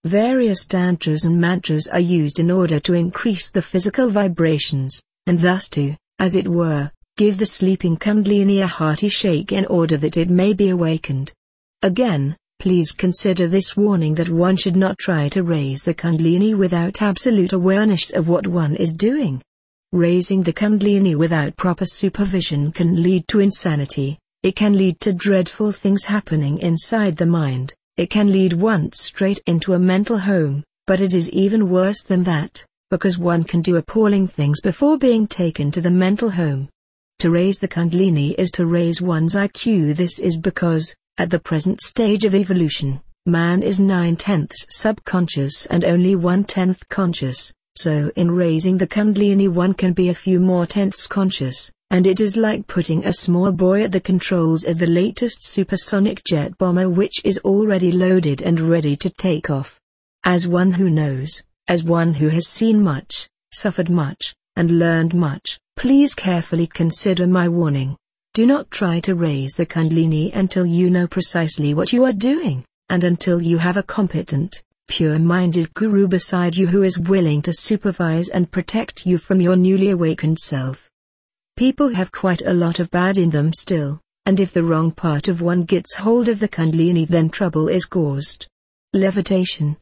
Various tantras and mantras are used in order to increase the physical vibrations, and thus to, as it were, give the sleeping Kundalini a hearty shake in order that it may be awakened. Again, please consider this warning that one should not try to raise the Kundalini without absolute awareness of what one is doing. Raising the Kundalini without proper supervision can lead to insanity. It can lead to dreadful things happening inside the mind. It can lead one straight into a mental home, but it is even worse than that, because one can do appalling things before being taken to the mental home. To raise the Kundalini is to raise one's IQ. This is because, at the present stage of evolution, man is 9/10 subconscious and only 1/10 conscious, so in raising the Kundalini one can be a few more tenths conscious, and it is like putting a small boy at the controls of the latest supersonic jet bomber which is already loaded and ready to take off. As one who knows, as one who has seen much, suffered much, and learned much, please carefully consider my warning. Do not try to raise the Kundalini until you know precisely what you are doing, and until you have a competent, pure-minded guru beside you who is willing to supervise and protect you from your newly awakened self. People have quite a lot of bad in them still, and if the wrong part of one gets hold of the Kundalini then trouble is caused. Levitation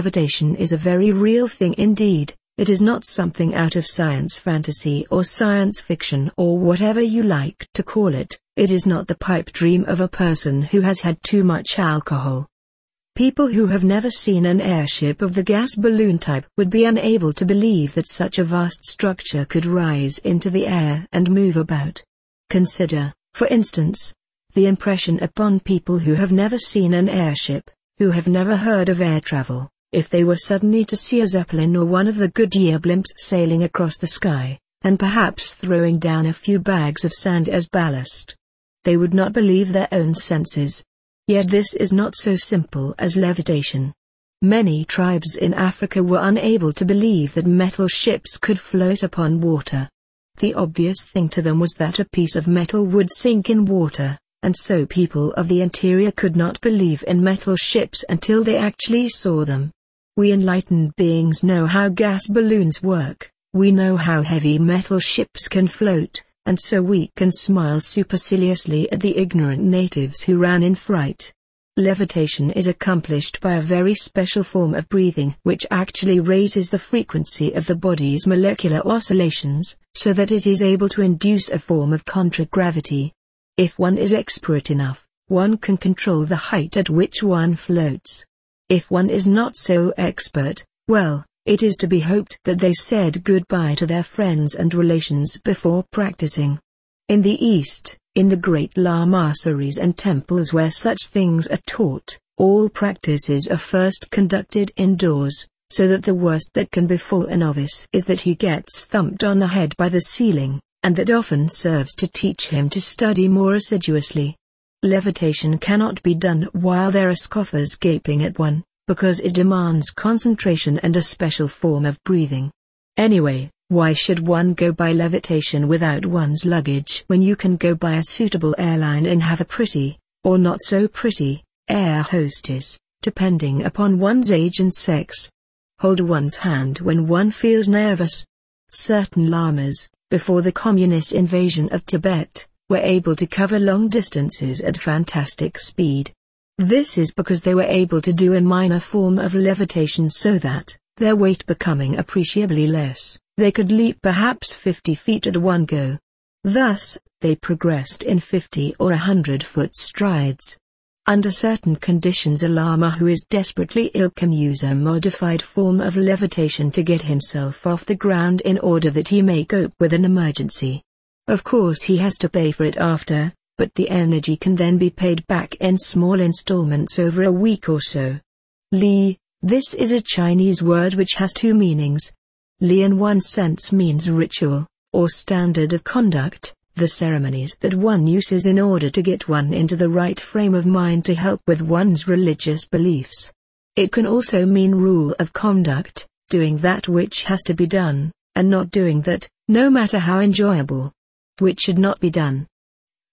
is a very real thing indeed. It is not something out of science fantasy or science fiction or whatever you like to call it. It is not the pipe dream of a person who has had too much alcohol. People who have never seen an airship of the gas balloon type would be unable to believe that such a vast structure could rise into the air and move about. Consider, for instance, the impression upon people who have never seen an airship, who have never heard of air travel, if they were suddenly to see a Zeppelin or one of the Goodyear blimps sailing across the sky, and perhaps throwing down a few bags of sand as ballast. They would not believe their own senses. Yet this is not so simple as levitation. Many tribes in Africa were unable to believe that metal ships could float upon water. The obvious thing to them was that a piece of metal would sink in water, and so people of the interior could not believe in metal ships until they actually saw them. We enlightened beings know how gas balloons work, we know how heavy metal ships can float, and so we can smile superciliously at the ignorant natives who ran in fright. Levitation is accomplished by a very special form of breathing which actually raises the frequency of the body's molecular oscillations, so that it is able to induce a form of contragravity. If one is expert enough, one can control the height at which one floats. If one is not so expert, well, it is to be hoped that they said goodbye to their friends and relations before practicing. In the East, in the great lamaseries and temples where such things are taught, all practices are first conducted indoors, so that the worst that can befall a novice is that he gets thumped on the head by the ceiling, and that often serves to teach him to study more assiduously. Levitation cannot be done while there are scoffers gaping at one, because it demands concentration and a special form of breathing. Anyway, why should one go by levitation without one's luggage when you can go by a suitable airline and have a pretty, or not so pretty, air hostess, depending upon one's age and sex? Hold one's hand when one feels nervous. Certain lamas, before the communist invasion of Tibet, were able to cover long distances at fantastic speed. This is because they were able to do a minor form of levitation so that, their weight becoming appreciably less, they could leap perhaps 50 feet at one go. Thus, they progressed in 50 or 100-foot strides. Under certain conditions a lama who is desperately ill can use a modified form of levitation to get himself off the ground in order that he may cope with an emergency. Of course he has to pay for it after, but the energy can then be paid back in small installments over a week or so. Li, this is a Chinese word which has two meanings. Li in one sense means ritual, or standard of conduct, the ceremonies that one uses in order to get one into the right frame of mind to help with one's religious beliefs. It can also mean rule of conduct, doing that which has to be done, and not doing that, no matter how enjoyable, which should not be done.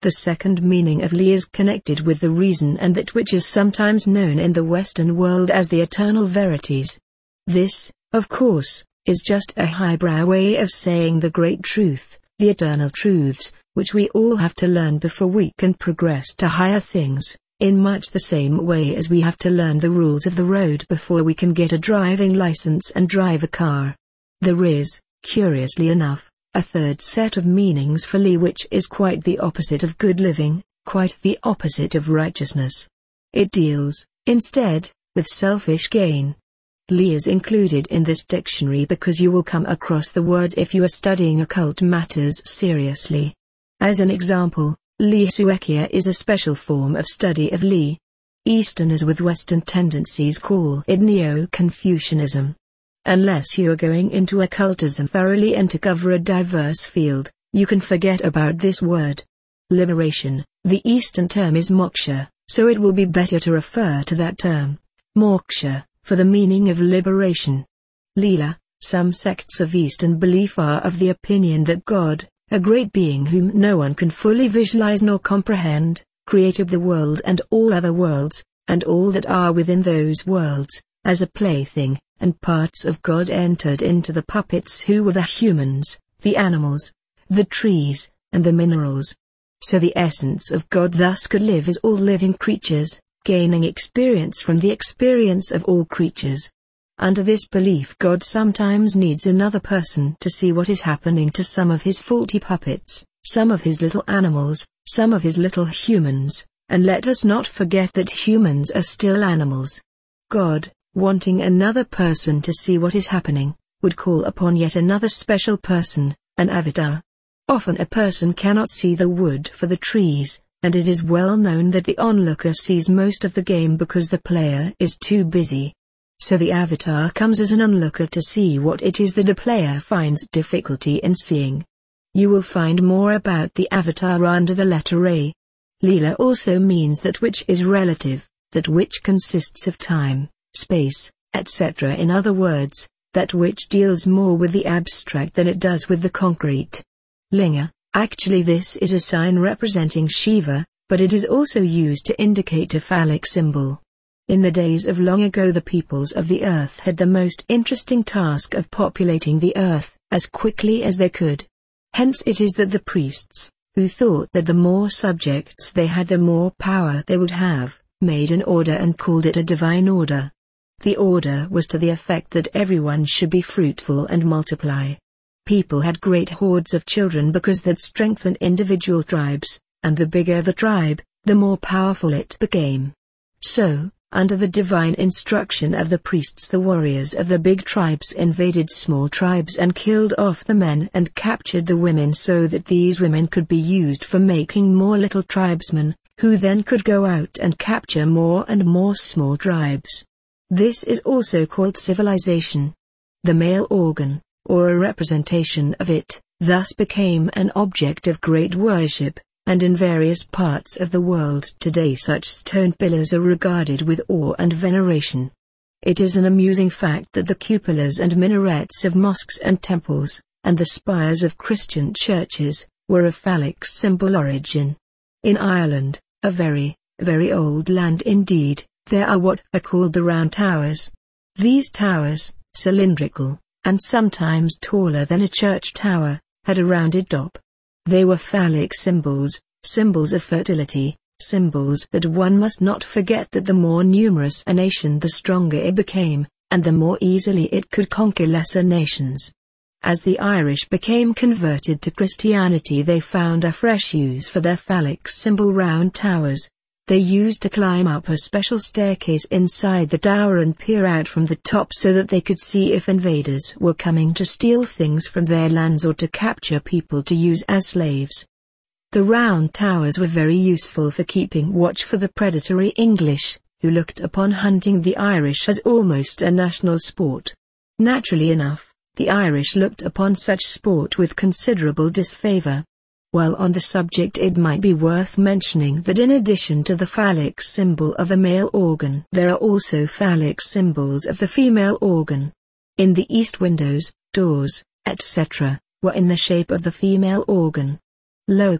The second meaning of Li is connected with the reason and that which is sometimes known in the Western world as the eternal verities. This, of course, is just a highbrow way of saying the great truth, the eternal truths, which we all have to learn before we can progress to higher things, in much the same way as we have to learn the rules of the road before we can get a driving license and drive a car. There is, curiously enough, a third set of meanings for Li which is quite the opposite of good living, quite the opposite of righteousness. It deals, instead, with selfish gain. Li is included in this dictionary because you will come across the word if you are studying occult matters seriously. As an example, Li Suekia is a special form of study of Li. Easterners with Western tendencies call it Neo-Confucianism. Unless you are going into occultism thoroughly and to cover a diverse field, you can forget about this word. Liberation, the Eastern term is moksha, so it will be better to refer to that term, moksha, for the meaning of liberation. Leela, some sects of Eastern belief are of the opinion that God, a great being whom no one can fully visualize nor comprehend, created the world and all other worlds, and all that are within those worlds, as a plaything, and parts of God entered into the puppets who were the humans, the animals, the trees, and the minerals. So the essence of God thus could live as all living creatures, gaining experience from the experience of all creatures. Under this belief God sometimes needs another person to see what is happening to some of his faulty puppets, some of his little animals, some of his little humans, and let us not forget that humans are still animals. God, wanting another person to see what is happening, would call upon yet another special person, an avatar. Often a person cannot see the wood for the trees, and it is well known that the onlooker sees most of the game because the player is too busy. So the avatar comes as an onlooker to see what it is that the player finds difficulty in seeing. You will find more about the avatar under the letter A. Leela also means that which is relative, that which consists of time, space, etc. In other words, that which deals more with the abstract than it does with the concrete. Linga, actually this is a sign representing Shiva, but it is also used to indicate a phallic symbol. In the days of long ago the peoples of the earth had the most interesting task of populating the earth as quickly as they could. Hence it is that the priests, who thought that the more subjects they had the more power they would have, made an order and called it a divine order. The order was to the effect that everyone should be fruitful and multiply. People had great hordes of children because that strengthened individual tribes, and the bigger the tribe, the more powerful it became. So, under the divine instruction of the priests, the warriors of the big tribes invaded small tribes and killed off the men and captured the women so that these women could be used for making more little tribesmen, who then could go out and capture more and more small tribes. This is also called civilization. The male organ, or a representation of it, thus became an object of great worship, and in various parts of the world today such stone pillars are regarded with awe and veneration. It is an amusing fact that the cupolas and minarets of mosques and temples, and the spires of Christian churches, were of phallic symbol origin. In Ireland, a very, very old land indeed, there are what are called the round towers. These towers, cylindrical, and sometimes taller than a church tower, had a rounded top. They were phallic symbols, symbols of fertility, symbols that one must not forget that the more numerous a nation the stronger it became, and the more easily it could conquer lesser nations. As the Irish became converted to Christianity they found a fresh use for their phallic symbol round towers. They used to climb up a special staircase inside the tower and peer out from the top so that they could see if invaders were coming to steal things from their lands or to capture people to use as slaves. The round towers were very useful for keeping watch for the predatory English, who looked upon hunting the Irish as almost a national sport. Naturally enough, the Irish looked upon such sport with considerable disfavor. While on the subject it might be worth mentioning that in addition to the phallic symbol of the male organ there are also phallic symbols of the female organ. In the east windows, doors, etc., were in the shape of the female organ. Loka,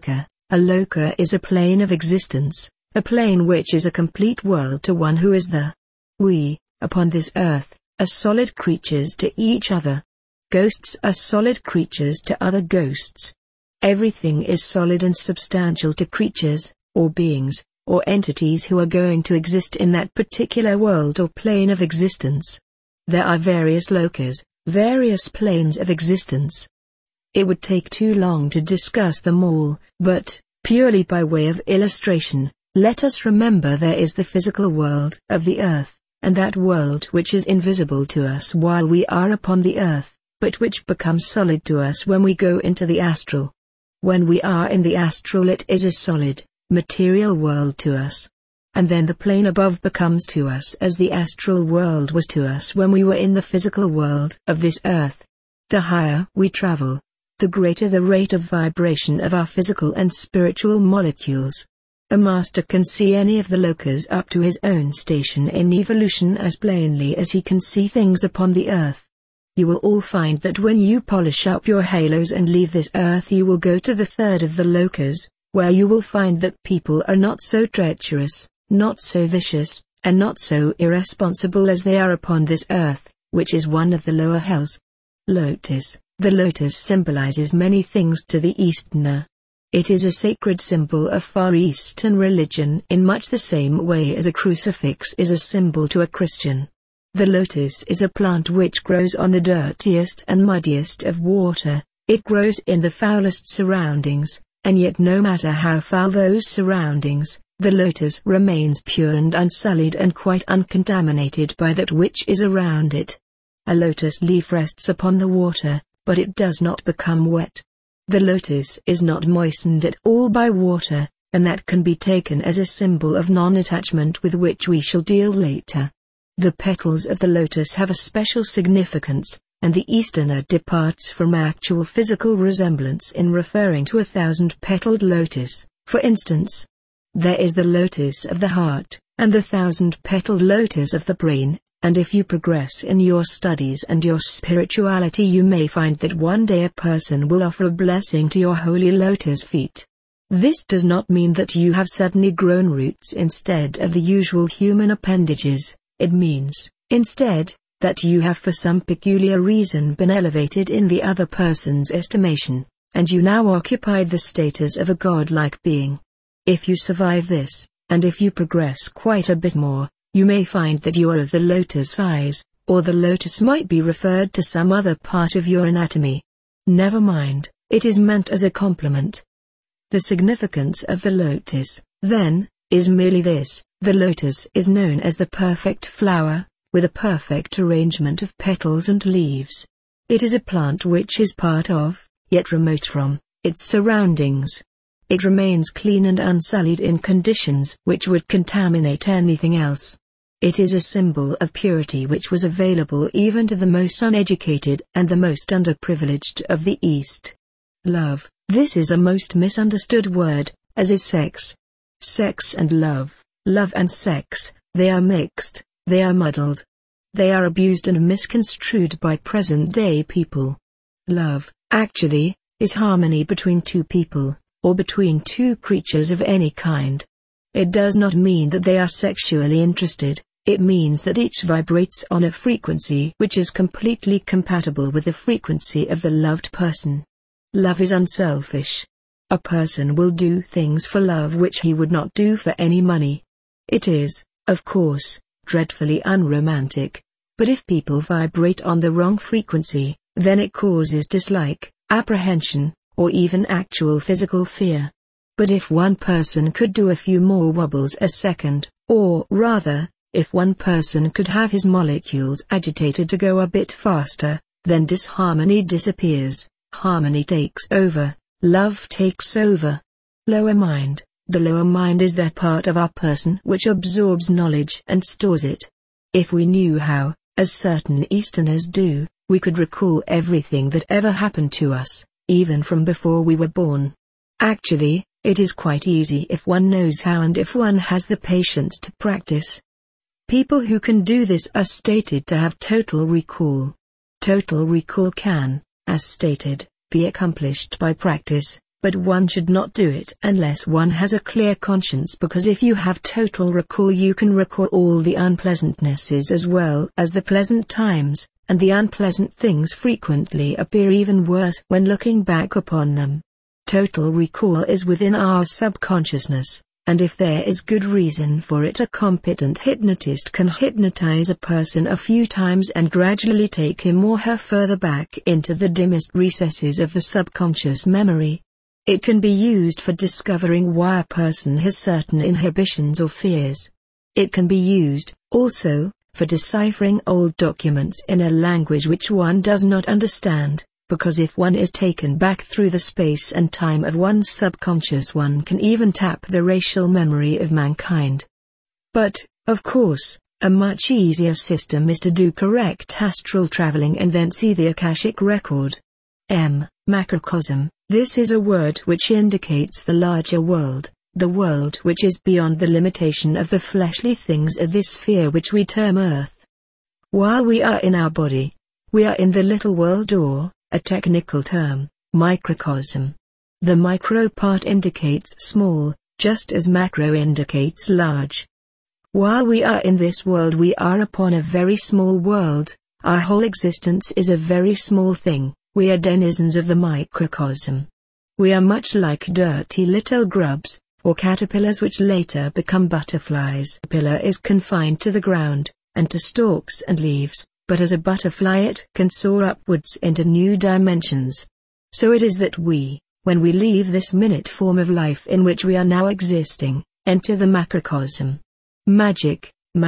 A loka is a plane of existence, a plane which is a complete world to one who is the we, upon this earth, are solid creatures to each other. Ghosts are solid creatures to other ghosts. Everything is solid and substantial to creatures, or beings, or entities who are going to exist in that particular world or plane of existence. There are various lokas, various planes of existence. It would take too long to discuss them all, but, purely by way of illustration, let us remember there is the physical world of the earth, and that world which is invisible to us while we are upon the earth, but which becomes solid to us when we go into the astral. When we are in the astral it is a solid, material world to us. And then the plane above becomes to us as the astral world was to us when we were in the physical world of this earth. The higher we travel, the greater the rate of vibration of our physical and spiritual molecules. A master can see any of the lokas up to his own station in evolution as plainly as he can see things upon the earth. You will all find that when you polish up your halos and leave this earth you will go to the third of the lokas, where you will find that people are not so treacherous, not so vicious, and not so irresponsible as they are upon this earth, which is one of the lower hells. Lotus. The lotus symbolizes many things to the Easterner. It is a sacred symbol of Far Eastern religion in much the same way as a crucifix is a symbol to a Christian. The lotus is a plant which grows on the dirtiest and muddiest of water. It grows in the foulest surroundings, and yet no matter how foul those surroundings, the lotus remains pure and unsullied and quite uncontaminated by that which is around it. A lotus leaf rests upon the water, but it does not become wet. The lotus is not moistened at all by water, and that can be taken as a symbol of non-attachment with which we shall deal later. The petals of the lotus have a special significance, and the Easterner departs from actual physical resemblance in referring to 1,000-petaled lotus. For instance, there is the lotus of the heart, and the 1,000-petaled lotus of the brain. And if you progress in your studies and your spirituality you may find that one day a person will offer a blessing to your holy lotus feet. This does not mean that you have suddenly grown roots instead of the usual human appendages. It means, instead, that you have for some peculiar reason been elevated in the other person's estimation, and you now occupy the status of a godlike being. If you survive this, and if you progress quite a bit more, you may find that you are of the lotus size, or the lotus might be referred to some other part of your anatomy. Never mind, it is meant as a compliment. The significance of the lotus, then, is merely this: the lotus is known as the perfect flower, with a perfect arrangement of petals and leaves. It is a plant which is part of, yet remote from, its surroundings. It remains clean and unsullied in conditions which would contaminate anything else. It is a symbol of purity which was available even to the most uneducated and the most underprivileged of the East. Love. This is a most misunderstood word, as is sex. Sex and love and sex, they are mixed, they are muddled. They are abused and misconstrued by present-day people. Love, actually, is harmony between two people, or between two creatures of any kind. It does not mean that they are sexually interested. It means that each vibrates on a frequency which is completely compatible with the frequency of the loved person. Love is unselfish. A person will do things for love which he would not do for any money. It is, of course, dreadfully unromantic, but if people vibrate on the wrong frequency, then it causes dislike, apprehension, or even actual physical fear. But if one person could do a few more wobbles a second, or rather, if one person could have his molecules agitated to go a bit faster, then disharmony disappears, harmony takes over, love takes over. Lower mind. The lower mind is that part of our person which absorbs knowledge and stores it. If we knew how, as certain Easterners do, we could recall everything that ever happened to us, even from before we were born. Actually, it is quite easy if one knows how and if one has the patience to practice. People who can do this are stated to have total recall. Total recall can, as stated, be accomplished by practice, But one should not do it unless one has a clear conscience, because if you have total recall you can recall all the unpleasantnesses as well as the pleasant times, and the unpleasant things frequently appear even worse when looking back upon them. Total recall is within our subconsciousness, and if there is good reason for it, a competent hypnotist can hypnotize a person a few times and gradually take him or her further back into the dimmest recesses of the subconscious memory. It can be used for discovering why a person has certain inhibitions or fears. It can be used, also, for deciphering old documents in a language which one does not understand, because if one is taken back through the space and time of one's subconscious, one can even tap the racial memory of mankind. But, of course, a much easier system is to do correct astral traveling and then see the Akashic record. Macrocosm. This is a word which indicates the larger world, the world which is beyond the limitation of the fleshly things of this sphere which we term Earth. While we are in our body, we are in the little world, or, a technical term, microcosm. The micro part indicates small, just as macro indicates large. While we are in this world, we are upon a very small world. Our whole existence is a very small thing. We are denizens of the microcosm. We are much like dirty little grubs, or caterpillars which later become butterflies. The caterpillar is confined to the ground, and to stalks and leaves, but as a butterfly it can soar upwards into new dimensions. So it is that we, when we leave this minute form of life in which we are now existing, enter the macrocosm. Magic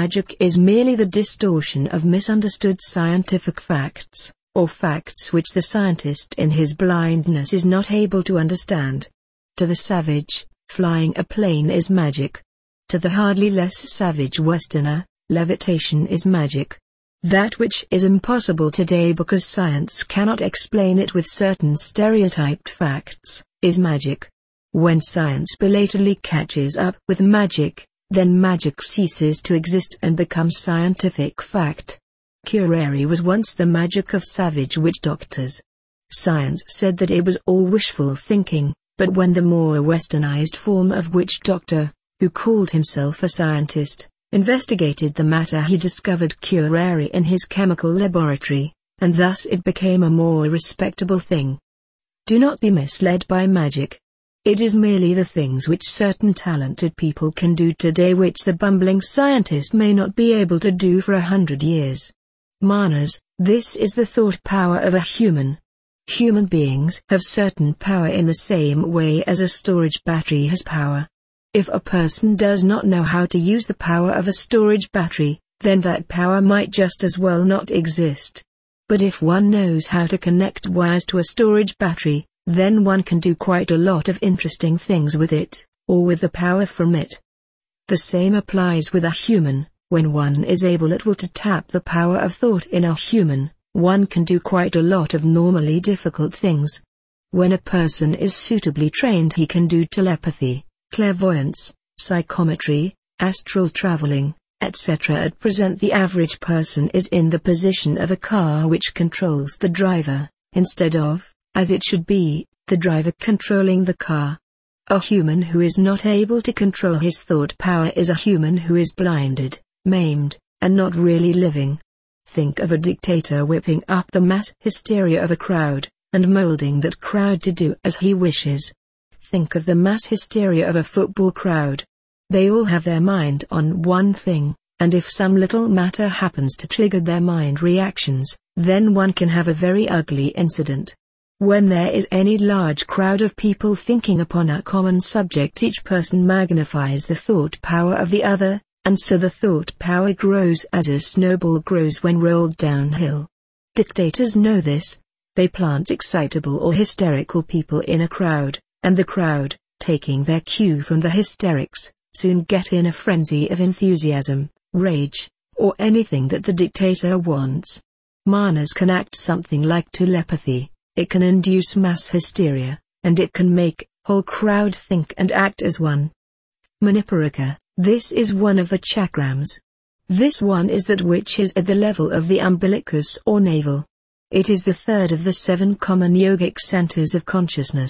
is merely the distortion of misunderstood scientific facts, or facts which the scientist in his blindness is not able to understand. To the savage, flying a plane is magic. To the hardly less savage Westerner, levitation is magic. That which is impossible today because science cannot explain it with certain stereotyped facts, is magic. When science belatedly catches up with magic, then magic ceases to exist and becomes scientific fact. Curare was once the magic of savage witch doctors. Science said that it was all wishful thinking, but when the more westernized form of witch doctor, who called himself a scientist, investigated the matter, he discovered curare in his chemical laboratory, and thus it became a more respectable thing. Do not be misled by magic. It is merely the things which certain talented people can do today which the bumbling scientist may not be able to do for 100 years. Manas, this is the thought power of a human. Human beings have certain power in the same way as a storage battery has power. If a person does not know how to use the power of a storage battery, then that power might just as well not exist. But if one knows how to connect wires to a storage battery, then one can do quite a lot of interesting things with it, or with the power from it. The same applies with a human. When one is able to tap the power of thought in a human, one can do quite a lot of normally difficult things. When a person is suitably trained, he can do telepathy, clairvoyance, psychometry, astral traveling, etc. At present the average person is in the position of a car which controls the driver, instead of, as it should be, the driver controlling the car. A human who is not able to control his thought power is a human who is blinded, maimed, and not really living. Think of a dictator whipping up the mass hysteria of a crowd, and molding that crowd to do as he wishes. Think of the mass hysteria of a football crowd. They all have their mind on one thing, and if some little matter happens to trigger their mind reactions, then one can have a very ugly incident. When there is any large crowd of people thinking upon a common subject, each person magnifies the thought power of the other, and so the thought power grows as a snowball grows when rolled downhill. Dictators know this. They plant excitable or hysterical people in a crowd, and the crowd, taking their cue from the hysterics, soon get in a frenzy of enthusiasm, rage, or anything that the dictator wants. Manas can act something like telepathy. It can induce mass hysteria, and it can make whole crowd think and act as one. Manipuraka. This is one of the chakrams. This one is that which is at the level of the umbilicus or navel. It is the third of the 7 common yogic centers of consciousness,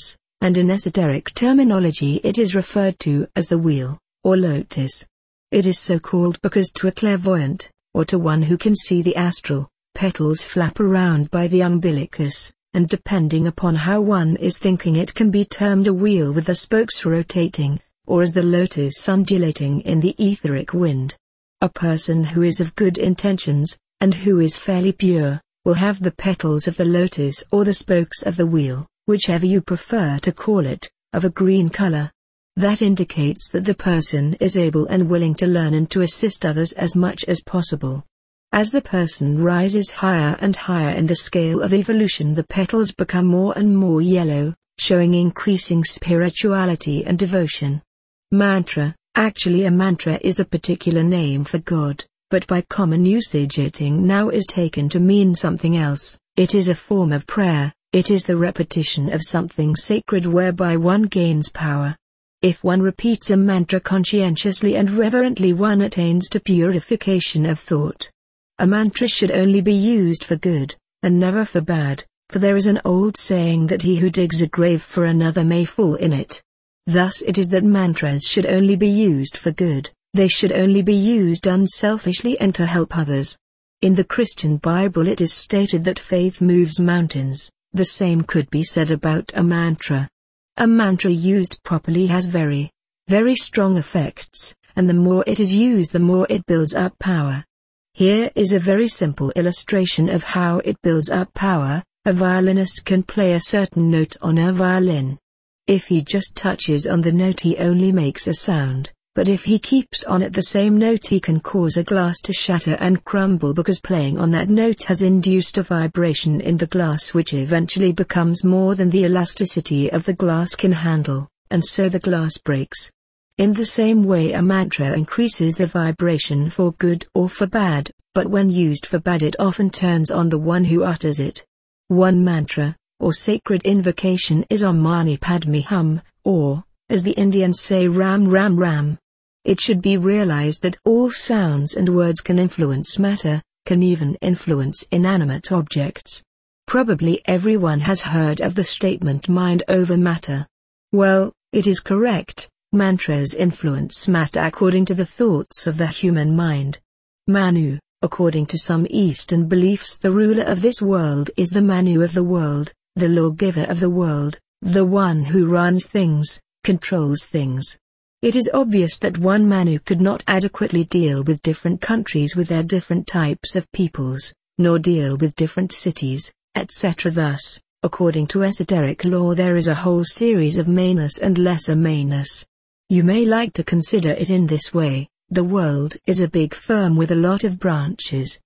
and in esoteric terminology it is referred to as the wheel, or lotus. It is so called because to a clairvoyant, or to one who can see the astral, petals flap around by the umbilicus, and depending upon how one is thinking it can be termed a wheel with the spokes rotating, or as the lotus undulating in the etheric wind. A person who is of good intentions, and who is fairly pure, will have the petals of the lotus or the spokes of the wheel, whichever you prefer to call it, of a green color. That indicates that the person is able and willing to learn and to assist others as much as possible. As the person rises higher and higher in the scale of evolution, the petals become more and more yellow, showing increasing spirituality and devotion. Mantra. Actually, a mantra is a particular name for God, but by common usage it now is taken to mean something else. It is a form of prayer. It is the repetition of something sacred whereby one gains power. If one repeats a mantra conscientiously and reverently, one attains to purification of thought. A mantra should only be used for good, and never for bad, for there is an old saying that he who digs a grave for another may fall in it. Thus it is that mantras should only be used for good, they should only be used unselfishly and to help others. In the Christian Bible it is stated that faith moves mountains. The same could be said about a mantra. A mantra used properly has very, very strong effects, and the more it is used the more it builds up power. Here is a very simple illustration of how it builds up power. A violinist can play a certain note on a violin. If he just touches on the note he only makes a sound, but if he keeps on at the same note he can cause a glass to shatter and crumble because playing on that note has induced a vibration in the glass which eventually becomes more than the elasticity of the glass can handle, and so the glass breaks. In the same way a mantra increases the vibration for good or for bad, but when used for bad it often turns on the one who utters it. One mantra, or sacred invocation, is Om Mani Padme Hum, or, as the Indians say, Ram Ram Ram. It should be realized that all sounds and words can influence matter, can even influence inanimate objects. Probably everyone has heard of the statement mind over matter. Well, it is correct. Mantras influence matter according to the thoughts of the human mind. Manu, according to some Eastern beliefs, the ruler of this world is the Manu of the world, the lawgiver of the world, the one who runs things, controls things. It is obvious that one Manu could not adequately deal with different countries with their different types of peoples, nor deal with different cities, etc. Thus, according to esoteric law, there is a whole series of Manus and lesser Manus. You may like to consider it in this way: the world is a big firm with a lot of branches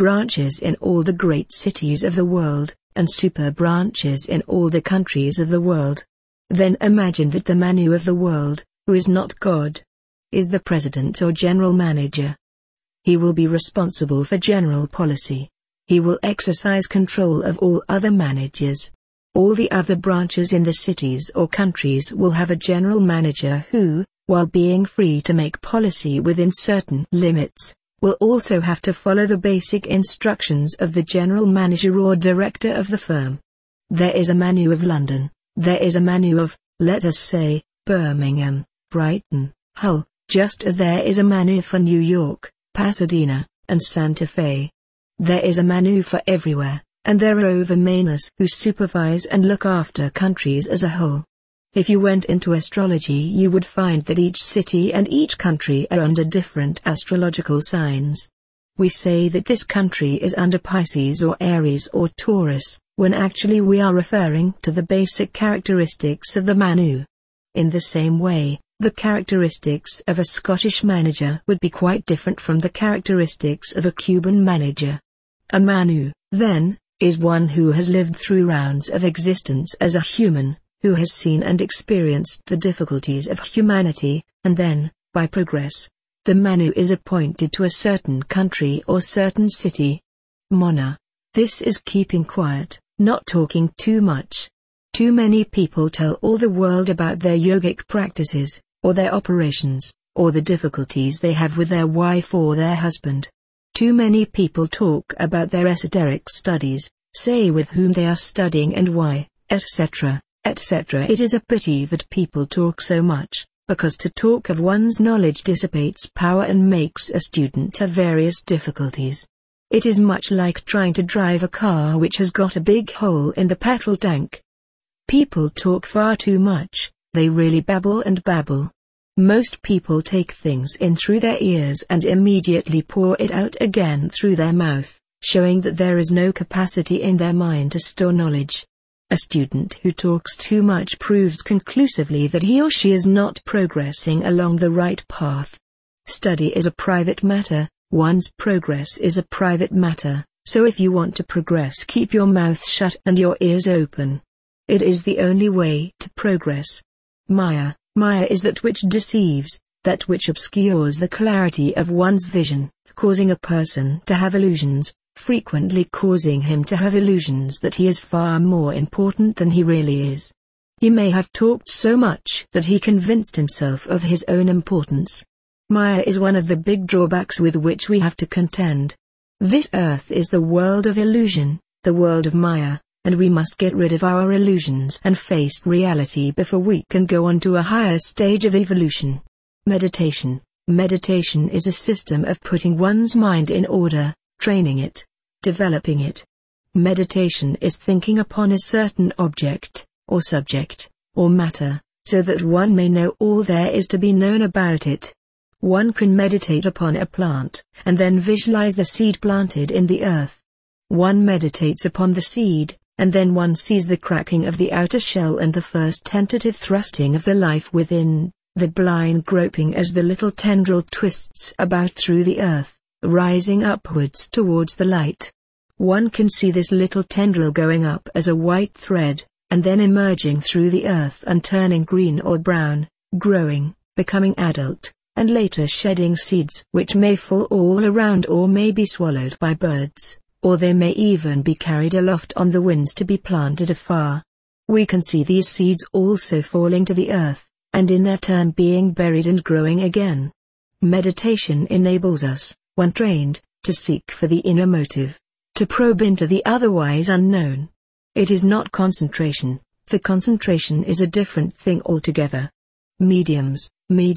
in all the great cities of the world, and super branches in all the countries of the world. Then imagine that the Manu of the world, who is not God, is the president or general manager. He will be responsible for general policy. He will exercise control of all other managers. All the other branches in the cities or countries will have a general manager who, while being free to make policy within certain limits, will also have to follow the basic instructions of the general manager or director of the firm. There is a Manu of London, there is a Manu of, let us say, Birmingham, Brighton, Hull, just as there is a Manu for New York, Pasadena, and Santa Fe. There is a Manu for everywhere, and there are over Manus who supervise and look after countries as a whole. If you went into astrology you would find that each city and each country are under different astrological signs. We say that this country is under Pisces or Aries or Taurus, when actually we are referring to the basic characteristics of the Manu. In the same way, the characteristics of a Scottish manager would be quite different from the characteristics of a Cuban manager. A Manu, then, is one who has lived through rounds of existence as a human, who has seen and experienced the difficulties of humanity, and then, by progress, the Manu is appointed to a certain country or certain city. Mona. This is keeping quiet, not talking too much. Too many people tell all the world about their yogic practices, or their operations, or the difficulties they have with their wife or their husband. Too many people talk about their esoteric studies, say with whom they are studying and why, etc., etc. It is a pity that people talk so much, because to talk of one's knowledge dissipates power and makes a student have various difficulties. It is much like trying to drive a car which has got a big hole in the petrol tank. People talk far too much, they really babble and babble. Most people take things in through their ears and immediately pour it out again through their mouth, showing that there is no capacity in their mind to store knowledge. A student who talks too much proves conclusively that he or she is not progressing along the right path. Study is a private matter, one's progress is a private matter, so if you want to progress, keep your mouth shut and your ears open. It is the only way to progress. Maya is that which deceives, that which obscures the clarity of one's vision, causing a person to have illusions, frequently causing him to have illusions that he is far more important than he really is. He may have talked so much that he convinced himself of his own importance. Maya is one of the big drawbacks with which we have to contend. This earth is the world of illusion, the world of Maya, and we must get rid of our illusions and face reality before we can go on to a higher stage of evolution. Meditation. Meditation is a system of putting one's mind in order, training it, developing it. Meditation is thinking upon a certain object, or subject, or matter, so that one may know all there is to be known about it. One can meditate upon a plant, and then visualize the seed planted in the earth. One meditates upon the seed, and then one sees the cracking of the outer shell and the first tentative thrusting of the life within, the blind groping as the little tendril twists about through the earth, rising upwards towards the light. One can see this little tendril going up as a white thread, and then emerging through the earth and turning green or brown, growing, becoming adult, and later shedding seeds which may fall all around or may be swallowed by birds, or they may even be carried aloft on the winds to be planted afar. We can see these seeds also falling to the earth, and in their turn being buried and growing again. Meditation enables us, when trained, to seek for the inner motive, to probe into the otherwise unknown. It is not concentration, for concentration is a different thing altogether. Mediums.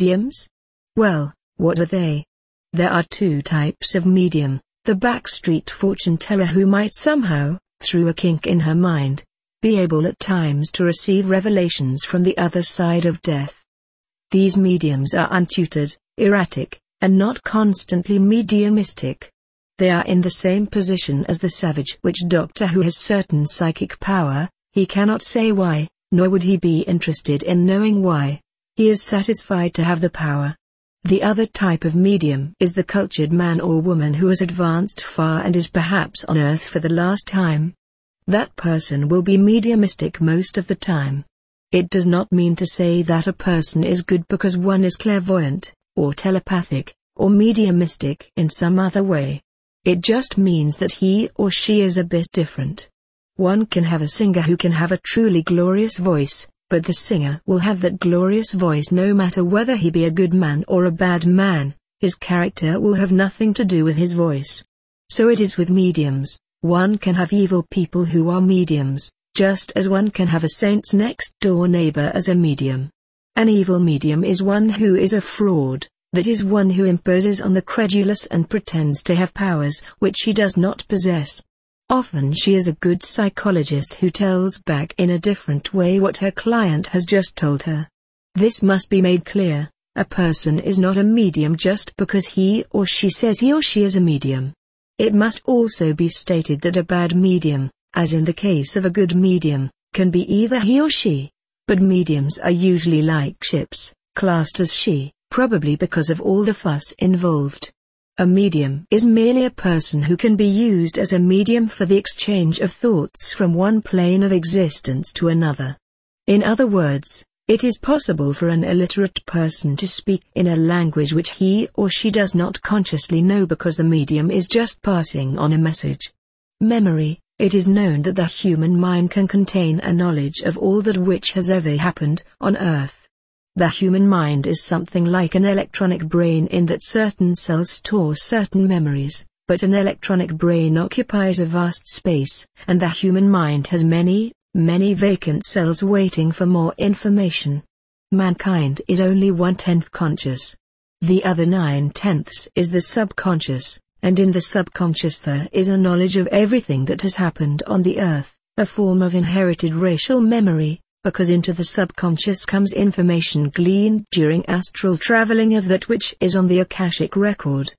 Well, what are they? There are two types of medium, the backstreet fortune teller who might somehow, through a kink in her mind, be able at times to receive revelations from the other side of death. These mediums are untutored, erratic, and not constantly mediumistic. They are in the same position as the savage witch doctor who has certain psychic power, he cannot say why, nor would he be interested in knowing why. He is satisfied to have the power. The other type of medium is the cultured man or woman who has advanced far and is perhaps on earth for the last time. That person will be mediumistic most of the time. It does not mean to say that a person is good because one is clairvoyant, or telepathic, or mediumistic in some other way. It just means that he or she is a bit different. One can have a singer who can have a truly glorious voice, but the singer will have that glorious voice no matter whether he be a good man or a bad man, his character will have nothing to do with his voice. So it is with mediums. One can have evil people who are mediums, just as one can have a saint's next-door neighbor as a medium. An evil medium is one who is a fraud, that is one who imposes on the credulous and pretends to have powers which she does not possess. Often she is a good psychologist who tells back in a different way what her client has just told her. This must be made clear, a person is not a medium just because he or she says he or she is a medium. It must also be stated that a bad medium, as in the case of a good medium, can be either he or she, but mediums are usually like ships, classed as she, probably because of all the fuss involved. A medium is merely a person who can be used as a medium for the exchange of thoughts from one plane of existence to another. In other words, it is possible for an illiterate person to speak in a language which he or she does not consciously know because the medium is just passing on a message. Memory. It is known that the human mind can contain a knowledge of all that which has ever happened on Earth. The human mind is something like an electronic brain in that certain cells store certain memories, but an electronic brain occupies a vast space, and the human mind has many many vacant cells waiting for more information. Mankind is only 1/10 conscious. The other 9/10 is the subconscious, and in the subconscious there is a knowledge of everything that has happened on the earth, a form of inherited racial memory, because into the subconscious comes information gleaned during astral traveling of that which is on the Akashic record.